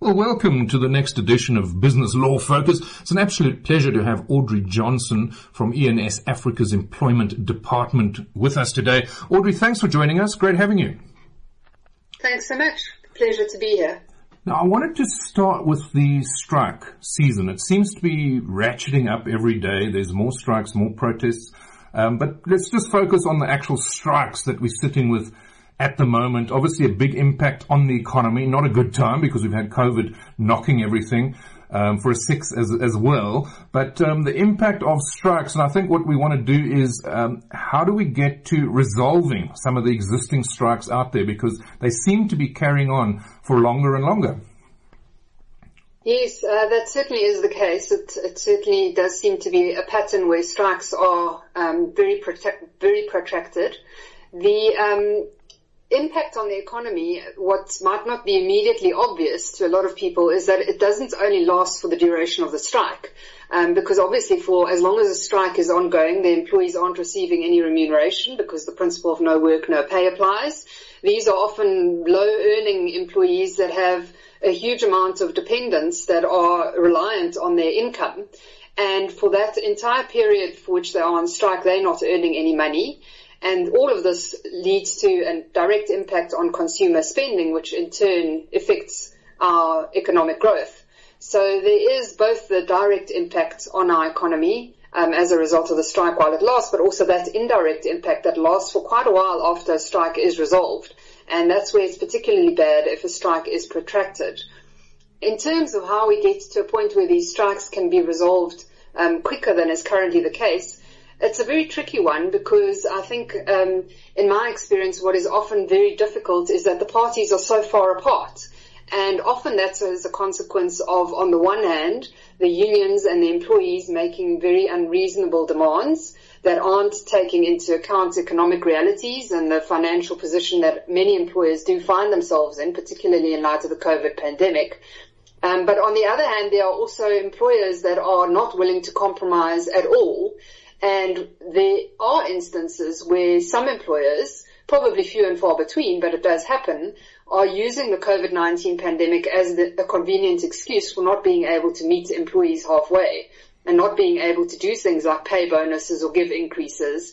Well, welcome to the next edition of Business Law Focus. It's an absolute pleasure to have Audrey Johnson from ENS Africa's Employment Department with us today. Audrey, thanks for joining us. Great having you. Thanks so much. Pleasure to be here. Now, I wanted to start with the strike season. It seems to be ratcheting up every day. There's more strikes, more protests. But let's just focus on the actual strikes that we're sitting with at the moment. Obviously a big impact on the economy. Not a good time because we've had COVID knocking everything for a six as well. But the impact of strikes, and I think what we want to do is how do we get to resolving some of the existing strikes out there, because they seem to be carrying on for longer and longer. Yes, that certainly is the case. It certainly does seem to be a pattern where strikes are very protracted. The impact on the economy, what might not be immediately obvious to a lot of people, is that it doesn't only last for the duration of the strike, because obviously for as long as a strike is ongoing, the employees aren't receiving any remuneration because the principle of no work, no pay applies. These are often low-earning employees that have a huge amount of dependents that are reliant on their income, and for that entire period for which they are on strike, they're not earning any money. And all of this leads to a direct impact on consumer spending, which in turn affects our economic growth. So there is both the direct impact on our economy as a result of the strike while it lasts, but also that indirect impact that lasts for quite a while after a strike is resolved. And that's where it's particularly bad if a strike is protracted. In terms of how we get to a point where these strikes can be resolved quicker than is currently the case, it's a very tricky one, because I think, in my experience, what is often very difficult is that the parties are so far apart. And often that's as a consequence of, on the one hand, the unions and the employees making very unreasonable demands that aren't taking into account economic realities and the financial position that many employers do find themselves in, particularly in light of the COVID pandemic. But on the other hand, there are also employers that are not willing to compromise at all. And there are instances where some employers, probably few and far between, but it does happen, are using the COVID-19 pandemic as a convenient excuse for not being able to meet employees halfway and not being able to do things like pay bonuses or give increases.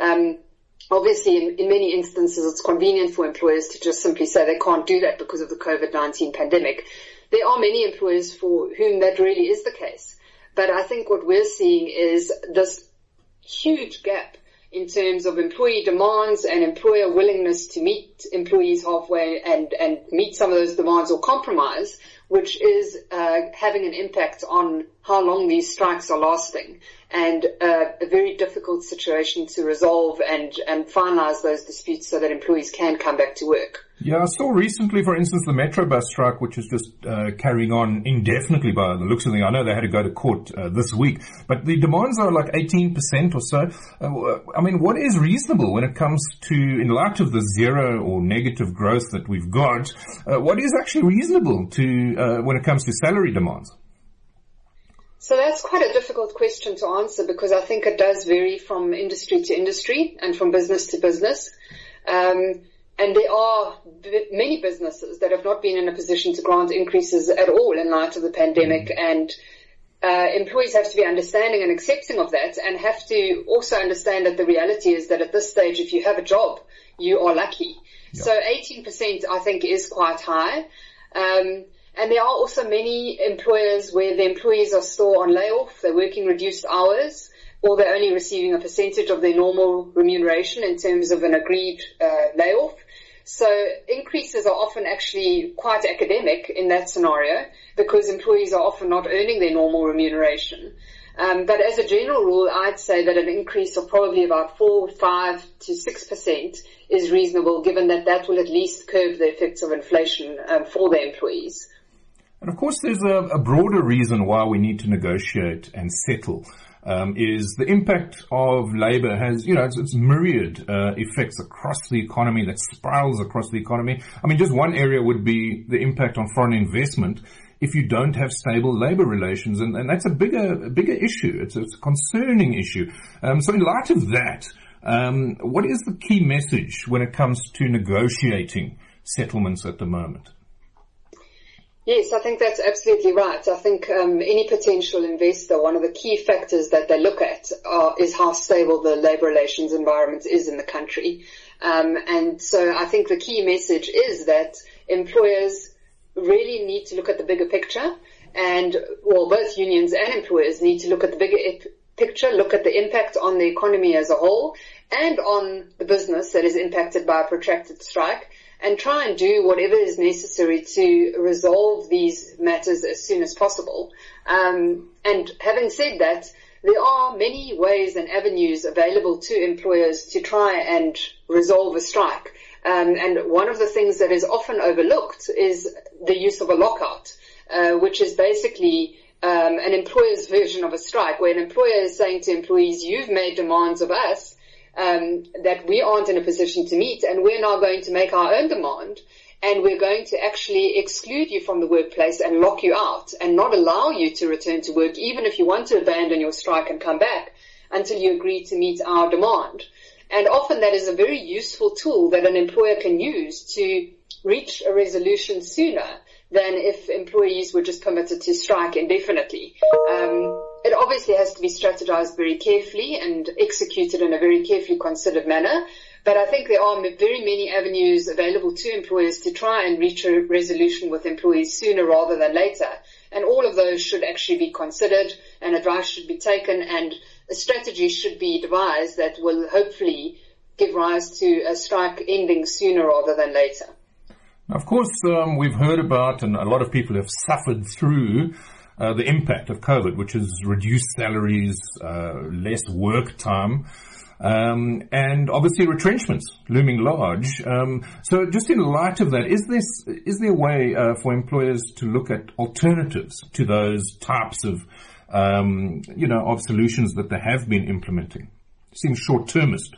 Obviously, in many instances, it's convenient for employers to just simply say they can't do that because of the COVID-19 pandemic. There are many employers for whom that really is the case. But I think what we're seeing is this huge gap in terms of employee demands and employer willingness to meet employees halfway and meet some of those demands or compromise, which is having an impact on how long these strikes are lasting, and a very difficult situation to resolve and finalize those disputes so that employees can come back to work. Yeah, I saw recently, for instance, the Metrobus strike, which is just carrying on indefinitely by the looks of things. I know they had to go to court this week, but the demands are like 18% or so. I mean, what is reasonable when it comes to, in light of the zero or negative growth that we've got, what is actually reasonable to when it comes to salary demands? So that's quite a difficult question to answer, because I think it does vary from industry to industry and from business to business. And there are many businesses that have not been in a position to grant increases at all in light of the pandemic, and employees have to be understanding and accepting of that, and have to also understand that the reality is that at this stage, if you have a job, you are lucky. Yeah. So 18%, I think, is quite high. And there are also many employers where the employees are still on layoff, they're working reduced hours, or they're only receiving a percentage of their normal remuneration in terms of an agreed layoff. So increases are often actually quite academic in that scenario, because employees are often not earning their normal remuneration. But as a general rule, I'd say that an increase of probably about 4, 5 to 6% is reasonable, given that that will at least curb the effects of inflation for the employees. And of course, there's a broader reason why we need to negotiate and settle. Is the impact of labor has, it's myriad effects across the economy, that spirals across the economy. I mean, just one area would be the impact on foreign investment if you don't have stable labor relations, and that's a bigger issue. It's a concerning issue. So in light of that, what is the key message when it comes to negotiating settlements at the moment? Yes, I think that's absolutely right. I think any potential investor, one of the key factors that they look at is how stable the labour relations environment is in the country. And so I think the key message is that employers really need to look at the bigger picture, and both unions and employers need to look at the bigger picture, look at the impact on the economy as a whole and on the business that is impacted by a protracted strike, and try and do whatever is necessary to resolve these matters as soon as possible. And having said that, there are many ways and avenues available to employers to try and resolve a strike. And one of the things that is often overlooked is the use of a lockout, which is basically an employer's version of a strike, where an employer is saying to employees, you've made demands of us that we aren't in a position to meet, and we're now going to make our own demand, and we're going to actually exclude you from the workplace and lock you out and not allow you to return to work, even if you want to abandon your strike and come back, until you agree to meet our demand. And often that is a very useful tool that an employer can use to reach a resolution sooner than if employees were just permitted to strike indefinitely. It obviously has to be strategized very carefully and executed in a very carefully considered manner, but I think there are very many avenues available to employers to try and reach a resolution with employees sooner rather than later. And all of those should actually be considered, and advice should be taken, and a strategy should be devised that will hopefully give rise to a strike ending sooner rather than later. Of course, we've heard about, and a lot of people have suffered through the impact of COVID, which is reduced salaries, less work time, and obviously retrenchments looming large. So just in light of that, is there a way for employers to look at alternatives to those types of, of solutions that they have been implementing? It seems short-termist.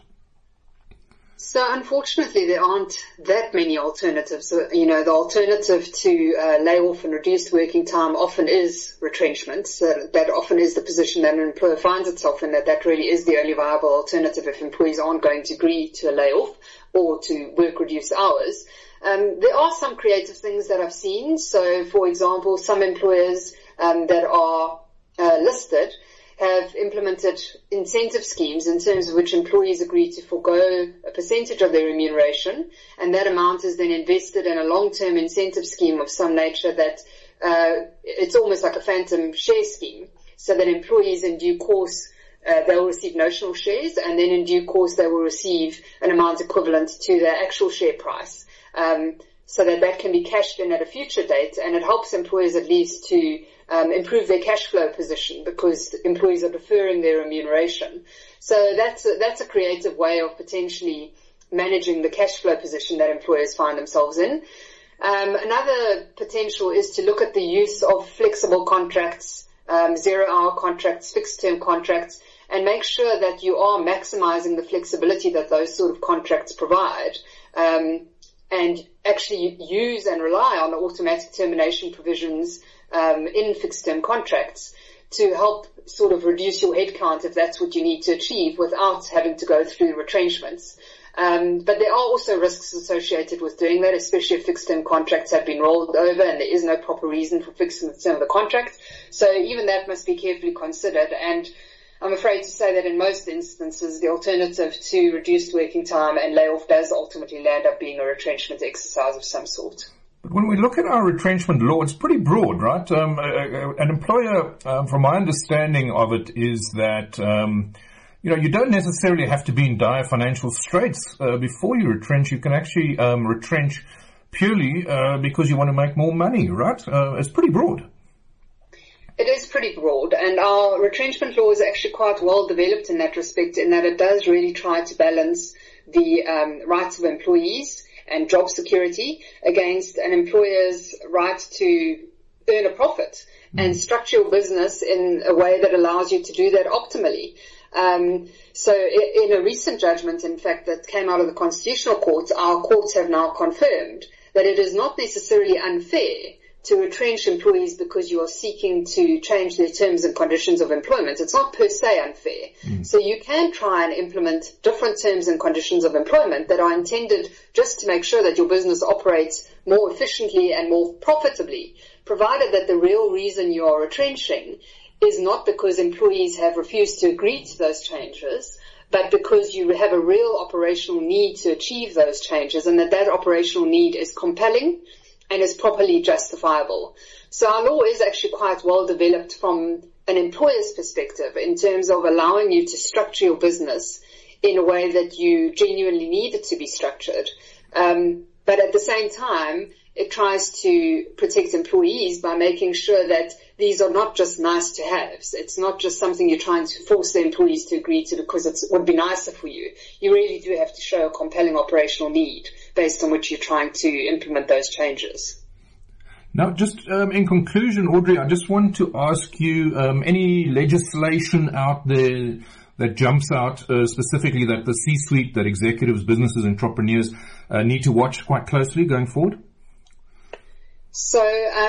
So unfortunately, there aren't that many alternatives. The alternative to layoff and reduced working time often is retrenchment. So that often is the position that an employer finds itself in, that really is the only viable alternative if employees aren't going to agree to a layoff or to work reduced hours. There are some creative things that I've seen. So, for example, some employers that are listed have implemented incentive schemes in terms of which employees agree to forego a percentage of their remuneration, and that amount is then invested in a long-term incentive scheme of some nature that it's almost like a phantom share scheme, so that employees in due course they will receive notional shares, and then in due course they will receive an amount equivalent to their actual share price, so that can be cashed in at a future date, and it helps employers at least to improve their cash flow position, because employees are deferring their remuneration. So that's a creative way of potentially managing the cash flow position that employers find themselves in. Another potential is to look at the use of flexible contracts, 0-hour contracts, fixed-term contracts, and make sure that you are maximizing the flexibility that those sort of contracts provide, and actually use and rely on the automatic termination provisions in fixed-term contracts to help sort of reduce your headcount if that's what you need to achieve without having to go through retrenchments. But there are also risks associated with doing that, especially if fixed-term contracts have been rolled over and there is no proper reason for fixing the term of the contract. So even that must be carefully considered, and I'm afraid to say that in most instances the alternative to reduced working time and layoff does ultimately land up being a retrenchment exercise of some sort. But when we look at our retrenchment law, it's pretty broad, right? An employer, from my understanding of it, is that, you don't necessarily have to be in dire financial straits before you retrench. You can actually retrench purely because you want to make more money, right? It's pretty broad. It is pretty broad, and our retrenchment law is actually quite well developed in that respect, in that it does really try to balance the rights of employees and job security against an employer's right to earn a profit and structure your business in a way that allows you to do that optimally. So in a recent judgment, in fact, that came out of the Constitutional Court, our courts have now confirmed that it is not necessarily unfair to retrench employees because you are seeking to change their terms and conditions of employment. It's not per se unfair. So you can try and implement different terms and conditions of employment that are intended just to make sure that your business operates more efficiently and more profitably, provided that the real reason you are retrenching is not because employees have refused to agree to those changes, but because you have a real operational need to achieve those changes, and that operational need is compelling and is properly justifiable. So our law is actually quite well developed from an employer's perspective in terms of allowing you to structure your business in a way that you genuinely need it to be structured. But at the same time, it tries to protect employees by making sure that these are not just nice to haves. It's not just something you're trying to force the employees to agree to because it would be nicer for you. You really do have to show a compelling operational need based on which you're trying to implement those changes. Now, just in conclusion, Audrey, I just want to ask you, any legislation out there that jumps out specifically that the C-suite, that executives, businesses, entrepreneurs need to watch quite closely going forward? So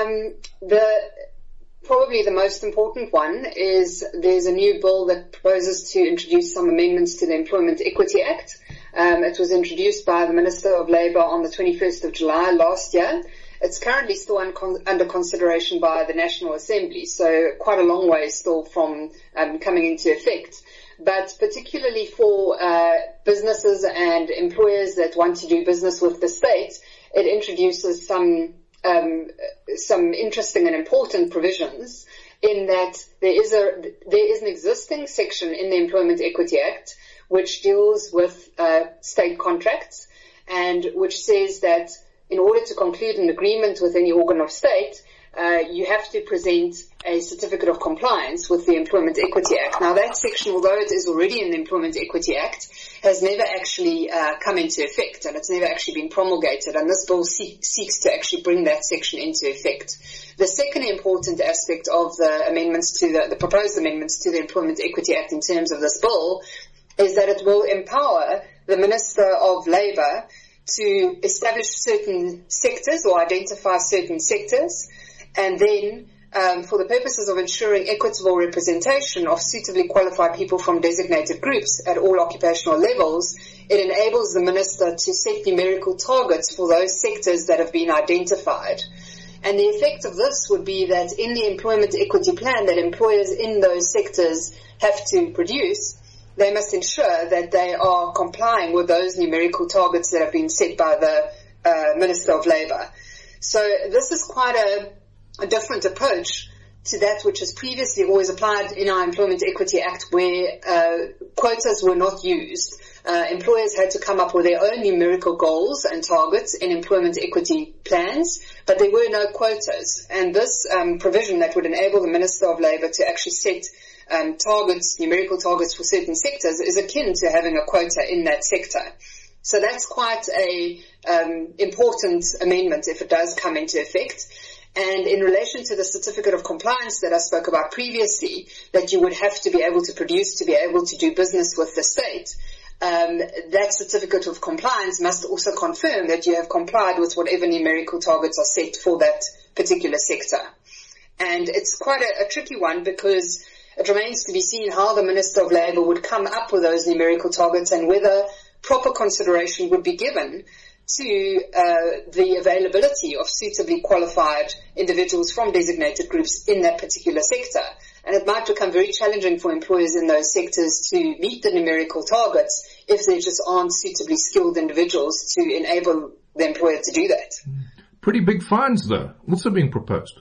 probably the most important one is there's a new bill that proposes to introduce some amendments to the Employment Equity Act. It was introduced by the Minister of Labour on the 21st of July last year. It's currently still under consideration by the National Assembly, so quite a long way still from coming into effect. But particularly for businesses and employers that want to do business with the state, it introduces some interesting and important provisions in that there is an existing section in the Employment Equity Act which deals with state contracts and which says that in order to conclude an agreement with any organ of state, you have to present a certificate of compliance with the Employment Equity Act. Now that section, although it is already in the Employment Equity Act, has never actually come into effect, and it's never actually been promulgated, and this bill seeks to actually bring that section into effect. The second important aspect of the amendments to the proposed amendments to the Employment Equity Act in terms of this bill is that it will empower the Minister of Labour to establish certain sectors or identify certain sectors, and then for the purposes of ensuring equitable representation of suitably qualified people from designated groups at all occupational levels, it enables the minister to set numerical targets for those sectors that have been identified. And the effect of this would be that in the employment equity plan that employers in those sectors have to produce, they must ensure that they are complying with those numerical targets that have been set by the Minister of Labour. So this is quite a different approach to that which has previously always applied in our Employment Equity Act, where quotas were not used. Employers had to come up with their own numerical goals and targets in employment equity plans, but there were no quotas. And this provision that would enable the Minister of Labour to actually set targets, numerical targets for certain sectors, is akin to having a quota in that sector. So that's quite a important amendment if it does come into effect. And in relation to the certificate of compliance that I spoke about previously, that you would have to be able to produce to be able to do business with the state, that certificate of compliance must also confirm that you have complied with whatever numerical targets are set for that particular sector. And it's quite a tricky one because it remains to be seen how the Minister of Labour would come up with those numerical targets and whether proper consideration would be given to the availability of suitably qualified individuals from designated groups in that particular sector. And it might become very challenging for employers in those sectors to meet the numerical targets if there just aren't suitably skilled individuals to enable the employer to do that. Pretty big fines, though, also being proposed.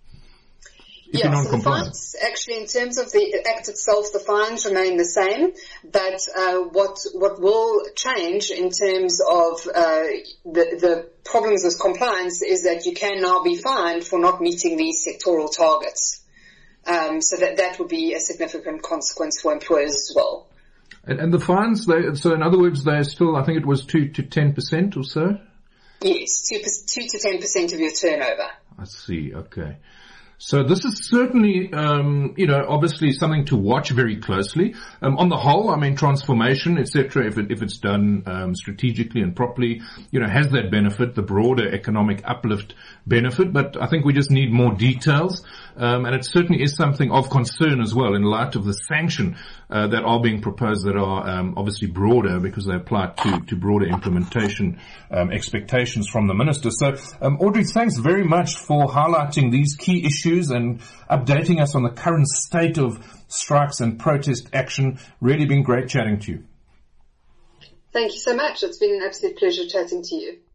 Yeah, so the fines, actually, in terms of the Act itself, the fines remain the same, but what will change in terms of the problems with compliance is that you can now be fined for not meeting these sectoral targets. So that would be a significant consequence for employers as well. And the fines, so in other words, they're still, I think it was 2 to 10% or so? Yes, 2 to 10% of your turnover. I see, okay. So this is certainly, obviously something to watch very closely. On the whole, I mean, transformation, etc., if it's done strategically and properly, has that benefit, the broader economic uplift benefit. But I think we just need more details, and it certainly is something of concern as well in light of the sanction that are being proposed that are obviously broader because they apply to broader implementation expectations from the minister. So, Audrey, thanks very much for highlighting these key issues and updating us on the current state of strikes and protest action. Really been great chatting to you. Thank you so much. It's been an absolute pleasure chatting to you.